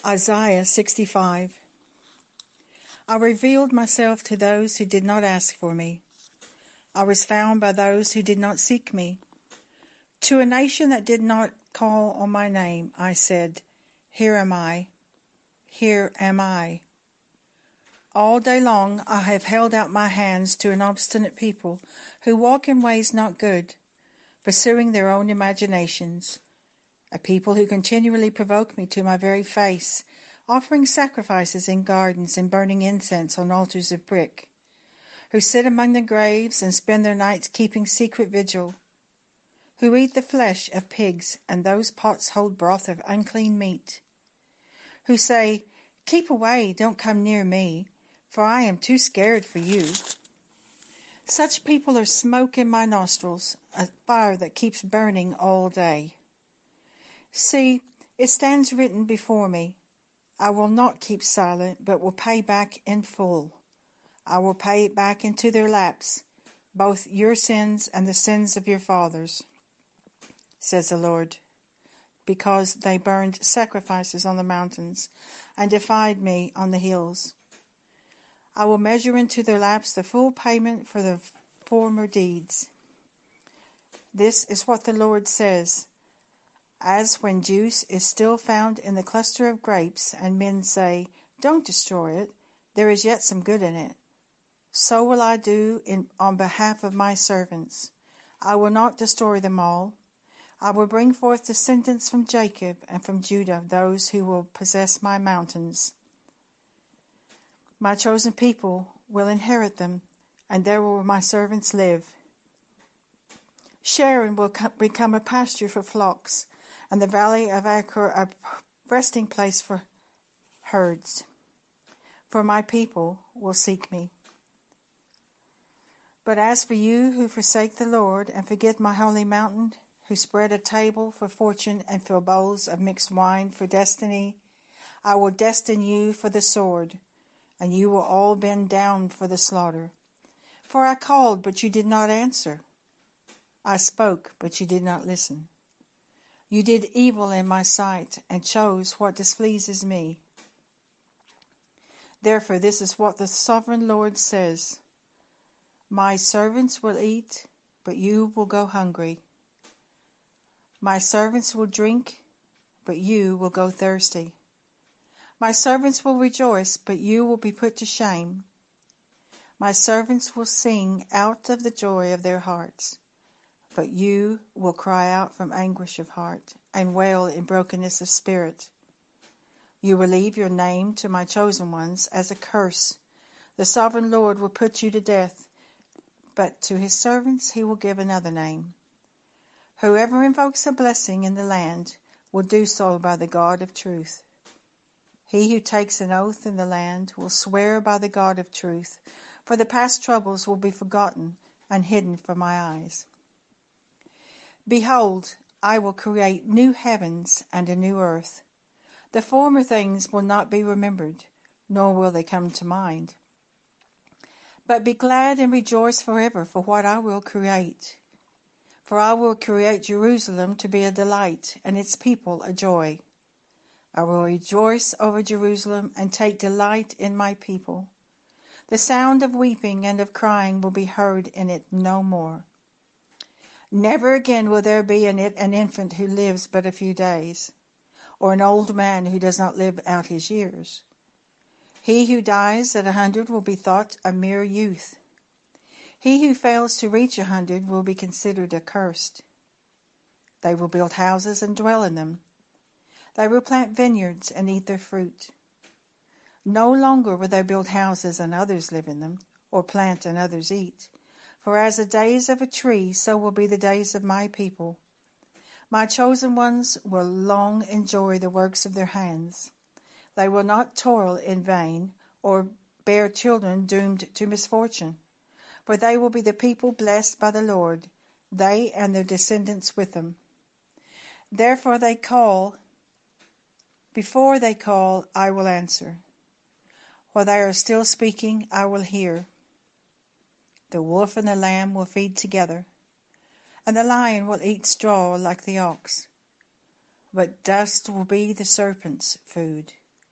Isaiah 65. I revealed myself to those who did not ask for me. I was found by those who did not seek me. To a nation that did not call on my name, I said, Here am I, here am I. All day long I have held out my hands to an obstinate people who walk in ways not good, pursuing their own imaginations. A people who continually provoke me to my very face, offering sacrifices in gardens and burning incense on altars of brick, who sit among the graves and spend their nights keeping secret vigil, who eat the flesh of pigs, and those pots hold broth of unclean meat, who say, Keep away, don't come near me, for I am too scared for you. Such people are smoke in my nostrils, a fire that keeps burning all day. See, it stands written before me, I will not keep silent, but will pay back in full. I will pay it back into their laps, both your sins and the sins of your fathers, says the Lord, because they burned sacrifices on the mountains and defied me on the hills. I will measure into their laps the full payment for the former deeds. This is what the Lord says. As when juice is still found in the cluster of grapes, and men say, Don't destroy it, there is yet some good in it. So will I do on behalf of my servants. I will not destroy them all. I will bring forth descendants from Jacob and from Judah, those who will possess my mountains. My chosen people will inherit them, and there will my servants live. Sharon will become a pasture for flocks, and the valley of Achor a resting place for herds. For my people will seek me. But as for you who forsake the Lord and forget my holy mountain, who spread a table for fortune and fill bowls of mixed wine for destiny, I will destine you for the sword, and you will all bend down for the slaughter. For I called, but you did not answer. I spoke, but you did not listen. You did evil in my sight and chose what displeases me. Therefore, this is what the sovereign Lord says. My servants will eat, but you will go hungry. My servants will drink, but you will go thirsty. My servants will rejoice, but you will be put to shame. My servants will sing out of the joy of their hearts, but you will cry out from anguish of heart and wail in brokenness of spirit. You will leave your name to my chosen ones as a curse. The sovereign Lord will put you to death, but to his servants he will give another name. Whoever invokes a blessing in the land will do so by the God of truth. He who takes an oath in the land will swear by the God of truth, for the past troubles will be forgotten and hidden from my eyes. Behold, I will create new heavens and a new earth. The former things will not be remembered, nor will they come to mind. But be glad and rejoice forever for what I will create. For I will create Jerusalem to be a delight, and its people a joy. I will rejoice over Jerusalem and take delight in my people. The sound of weeping and of crying will be heard in it no more. Never again will there be in it an infant who lives but a few days, or an old man who does not live out his years. He who dies at 100 will be thought a mere youth. He who fails to reach 100 will be considered accursed. They will build houses and dwell in them. They will plant vineyards and eat their fruit. No longer will they build houses and others live in them, or plant and others eat. For as the days of a tree, so will be the days of my people. My chosen ones will long enjoy the works of their hands. They will not toil in vain, or bear children doomed to misfortune. For they will be the people blessed by the Lord, they and their descendants with them. Therefore before they call, I will answer. While they are still speaking, I will hear. The wolf and the lamb will feed together, and the lion will eat straw like the ox. But dust will be the serpent's food,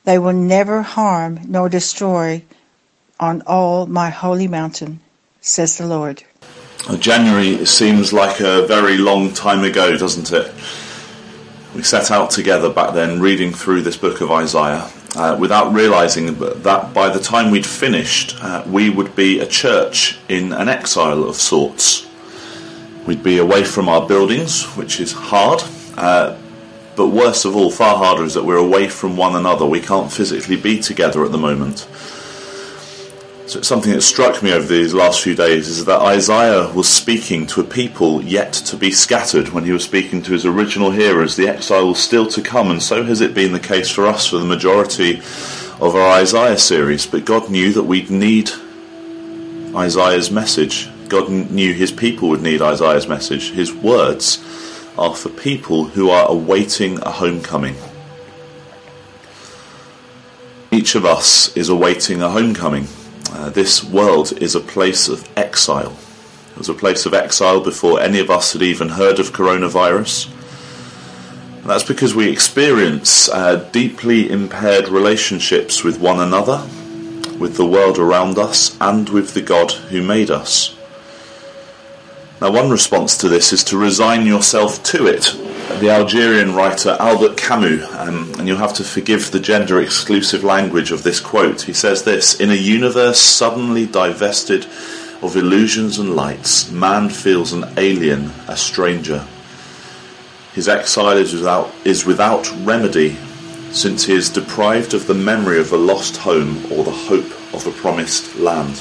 They will never harm nor destroy on all my holy mountain, says the Lord. January seems like a very long time ago, doesn't it? We set out together back then reading through this book of Isaiah without realising that by the time we'd finished, we would be a church in an exile of sorts. We'd be away from our buildings, which is hard, but worst of all, far harder, is that we're away from one another. We can't physically be together at the moment. So something that struck me over these last few days is that Isaiah was speaking to a people yet to be scattered when he was speaking to his original hearers. The exile was still to come, and so has it been the case for us for the majority of our Isaiah series. But God knew that we'd need Isaiah's message. God knew his people would need Isaiah's message. His words are for people who are awaiting a homecoming. Each of us is awaiting a homecoming. This world is a place of exile. It was a place of exile before any of us had even heard of coronavirus. And that's because we experience deeply impaired relationships with one another, with the world around us, and with the God who made us. Now, one response to this is to resign yourself to it. The Algerian writer Albert Camus, and you'll have to forgive the gender-exclusive language of this quote, he says this: "In a universe suddenly divested of illusions and lights, man feels an alien, a stranger. His exile is without remedy, since he is deprived of the memory of a lost home or the hope of a promised land."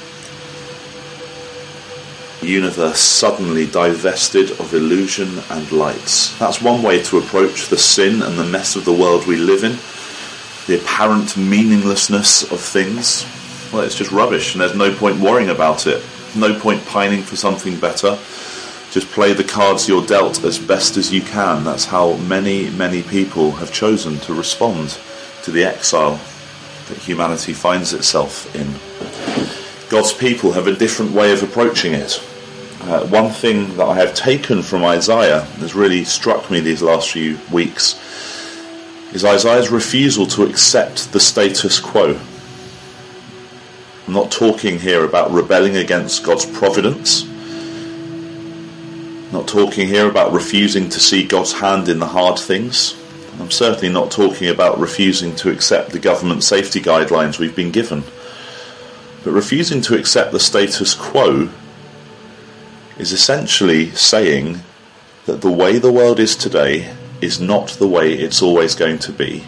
Universe suddenly divested of illusion and lights. That's one way to approach the sin and the mess of the world we live in, the apparent meaninglessness of things. Well, it's just rubbish, and there's no point worrying about it, no point pining for something better. Just play the cards you're dealt as best as you can. That's how many, many people have chosen to respond to the exile that humanity finds itself in. God's people have a different way of approaching it. One thing that I have taken from Isaiah has really struck me these last few weeks is Isaiah's refusal to accept the status quo. I'm not talking here about rebelling against God's providence. I'm not talking here about refusing to see God's hand in the hard things. I'm certainly not talking about refusing to accept the government safety guidelines we've been given. But refusing to accept the status quo is essentially saying that the way the world is today is not the way it's always going to be.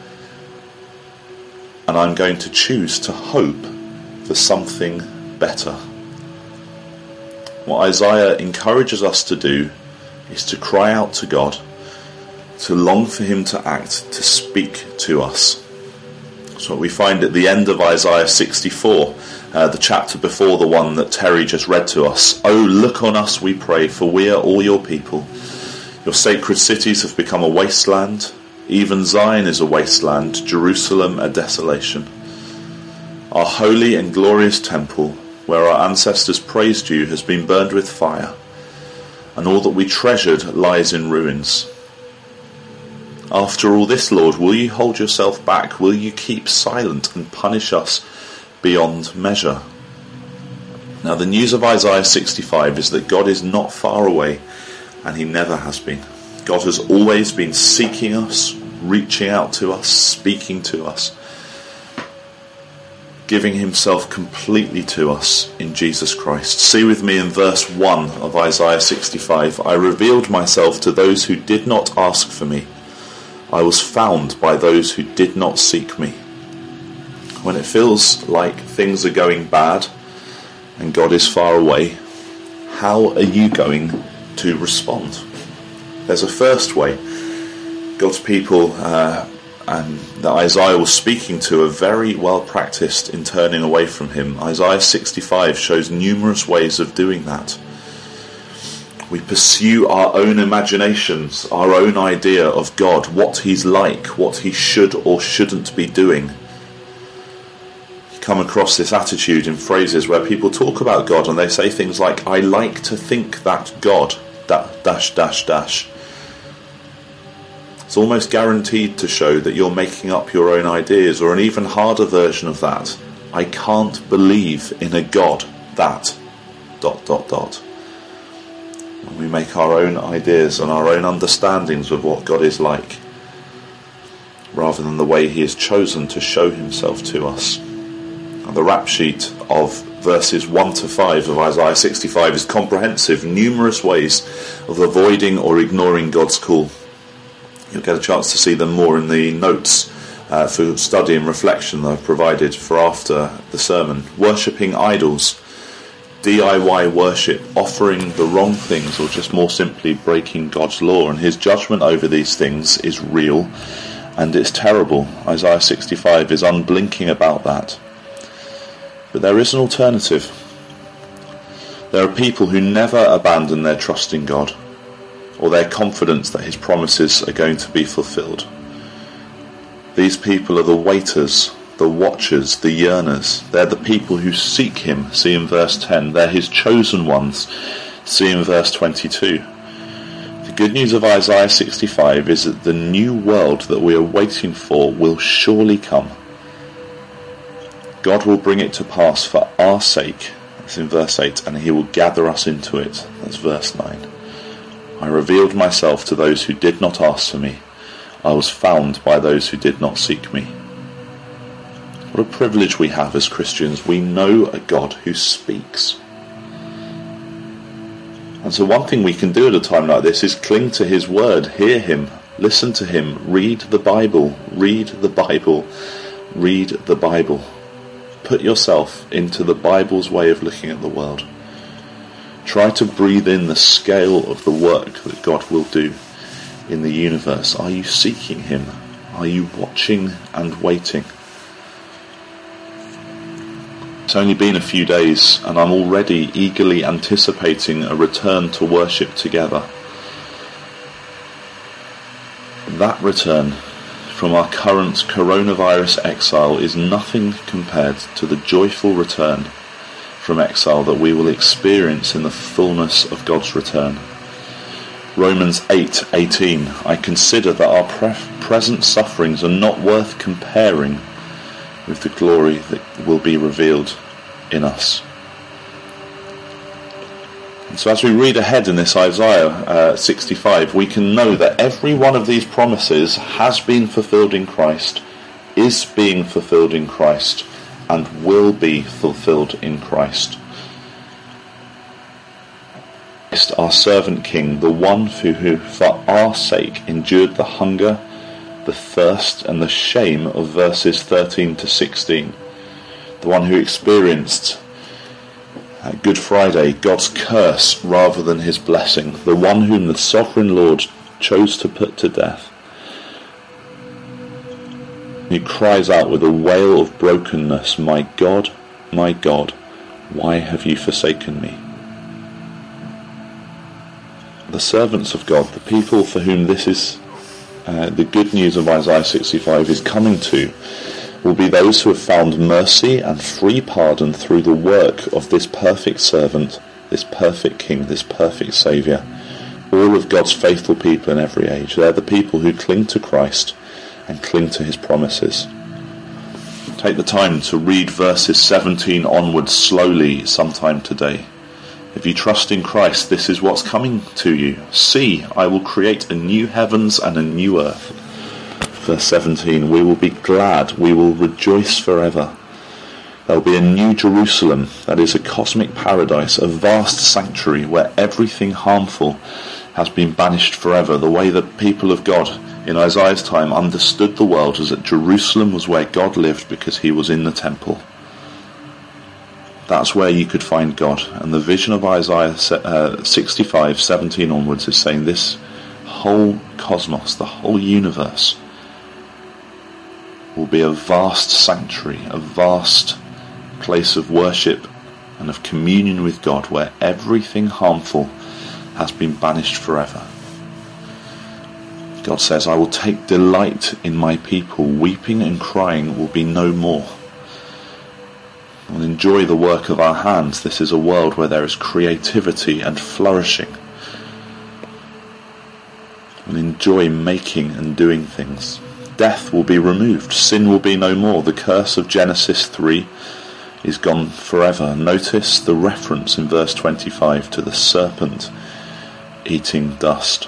And I'm going to choose to hope for something better. What Isaiah encourages us to do is to cry out to God, to long for him to act, to speak to us. That's what we find at the end of Isaiah 64, the chapter before the one that Terry just read to us. "Oh, look on us, we pray, for we are all your people. Your sacred cities have become a wasteland. Even Zion is a wasteland, Jerusalem a desolation. Our holy and glorious temple, where our ancestors praised you, has been burned with fire, and all that we treasured lies in ruins. After all this, Lord, will you hold yourself back? Will you keep silent and punish us beyond measure?" Now, the news of Isaiah 65 is that God is not far away, and he never has been. God has always been seeking us, reaching out to us, speaking to us, giving himself completely to us in Jesus Christ. See with me in verse 1 of Isaiah 65, "I revealed myself to those who did not ask for me. I was found by those who did not seek me." When it feels like things are going bad and God is far away, how are you going to respond? There's a first way. God's people and that Isaiah was speaking to are very well practiced in turning away from him. Isaiah 65 shows numerous ways of doing that. We pursue our own imaginations, our own idea of God, what he's like, what he should or shouldn't be doing. You come across this attitude in phrases where people talk about God and they say things like, "I like to think that God, dash, dash, dash." It's almost guaranteed to show that you're making up your own ideas, or an even harder version of that. I can't believe in a God that... ... When we make our own ideas and our own understandings of what God is like, rather than the way he has chosen to show himself to us. And the rap sheet of verses 1 to 5 of Isaiah 65 is comprehensive, numerous ways of avoiding or ignoring God's call. You'll get a chance to see them more in the notes for study and reflection that I've provided for after the sermon. Worshipping idols, DIY worship, offering the wrong things, or just more simply breaking God's law. And his judgment over these things is real and it's terrible. Isaiah 65 is unblinking about that. But there is an alternative. There are people who never abandon their trust in God or their confidence that his promises are going to be fulfilled. These people are the waiters, the watchers, the yearners. They're the people who seek him, see in verse 10. They're his chosen ones, see in verse 22. The good news of Isaiah 65 is that the new world that we are waiting for will surely come. God will bring it to pass for our sake, that's in verse 8, and he will gather us into it, that's verse 9. I revealed myself to those who did not ask for me. I was found by those who did not seek me. What a privilege we have as Christians. We know a God who speaks. And so one thing we can do at a time like this is cling to his word, hear him, listen to him, read the Bible, read the Bible, read the Bible. Put yourself into the Bible's way of looking at the world. Try to breathe in the scale of the work that God will do in the universe. Are you seeking him? Are you watching and waiting? It's only been a few days and I'm already eagerly anticipating a return to worship together. That return from our current coronavirus exile is nothing compared to the joyful return from exile that we will experience in the fullness of God's return. Romans 8:18, I consider that our present sufferings are not worth comparing with the glory that will be revealed in us. And so as we read ahead in this Isaiah 65, we can know that every one of these promises has been fulfilled in Christ, is being fulfilled in Christ, and will be fulfilled in Christ. Our servant king, the one who for our sake endured the hunger, the thirst and the shame of verses 13 to 16. The one who experienced at Good Friday God's curse rather than his blessing. The one whom the sovereign Lord chose to put to death. He cries out with a wail of brokenness, my God, why have you forsaken me? The servants of God, the people for whom this is the good news of Isaiah 65 is coming to, will be those who have found mercy and free pardon through the work of this perfect servant, this perfect king, this perfect saviour. All of God's faithful people in every age. They're the people who cling to Christ and cling to his promises. Take the time to read verses 17 onwards slowly sometime today. If you trust in Christ, this is what's coming to you. See, I will create a new heavens and a new earth. Verse 17, we will be glad, we will rejoice forever. There will be a new Jerusalem, that is a cosmic paradise, a vast sanctuary where everything harmful has been banished forever. The way that people of God in Isaiah's time understood the world was that Jerusalem was where God lived because he was in the temple. That's where you could find God. And the vision of Isaiah 65, 17 onwards is saying this whole cosmos, the whole universe, will be a vast sanctuary, a vast place of worship and of communion with God, where everything harmful has been banished forever. God says, I will take delight in my people. Weeping and crying will be no more. We'll enjoy the work of our hands. This is a world where there is creativity and flourishing. and enjoy making and doing things. Death will be removed. Sin will be no more. The curse of Genesis 3 is gone forever. Notice the reference in verse 25 to the serpent eating dust.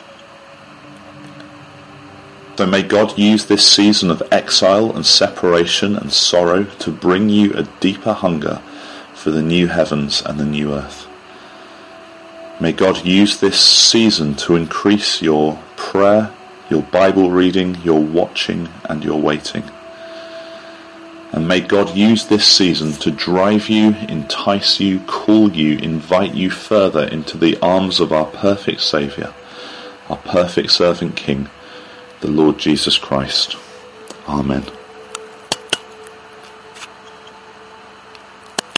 So may God use this season of exile and separation and sorrow to bring you a deeper hunger for the new heavens and the new earth. May God use this season to increase your prayer, your Bible reading, your watching and your waiting. And may God use this season to drive you, entice you, call you, invite you further into the arms of our perfect Saviour, our perfect servant King, the Lord Jesus Christ. Amen.